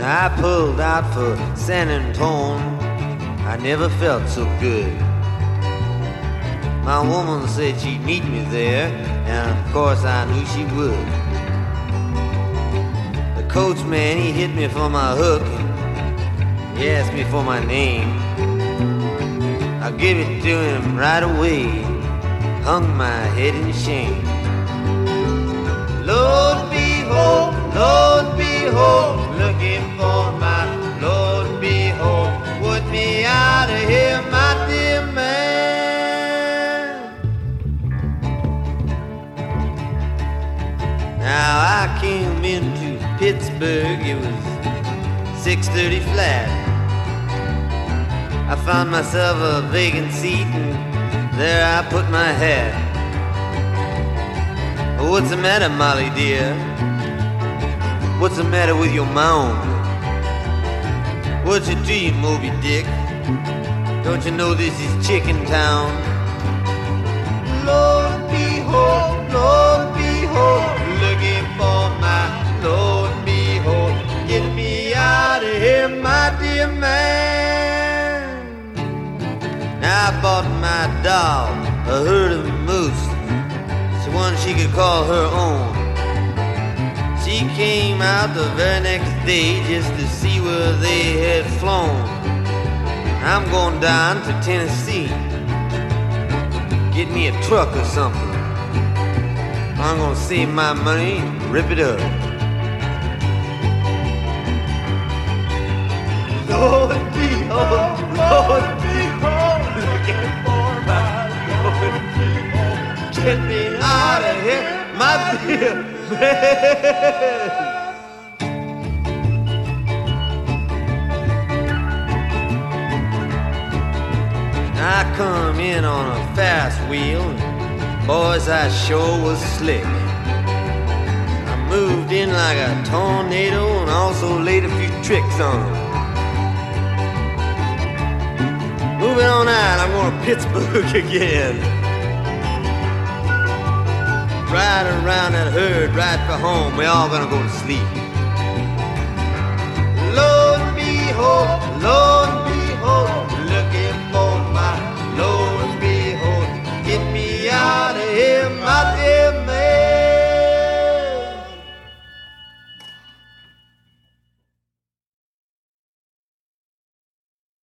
I pulled out for San Antone. I never felt so good. My woman said she'd meet me there, and of course I knew she would. The coachman, he hit me for my hook. He asked me for my name. I gave it to him right away, hung my head in shame. Lord behold, looking for my Lord behold, put me out of here, my dear man. Now I came into Pittsburgh, it was 6:30 flat. I found myself a vacant seat and there I put my hat. What's the matter, Molly dear? What's the matter with your mound? What's it to you, Moby Dick? Don't you know this is Chicken Town? Lord behold, looking for my Lord behold, get me out of here, my dear man. Now I bought my doll a herd of moose, so one she could call her own. She came out the very next day just to see where they had flown. I'm going down to Tennessee, get me a truck or something. I'm gonna save my money and rip it up. Lord behold, looking for my Lord behold, get me out of here, my dear man. I come in on a fast wheel, and boys, I sure was slick. I moved in like a tornado and also laid a few tricks on them. Moving on out, I'm going to Pittsburgh again. Ride around that herd right for home, we all gonna go to sleep. Lord behold,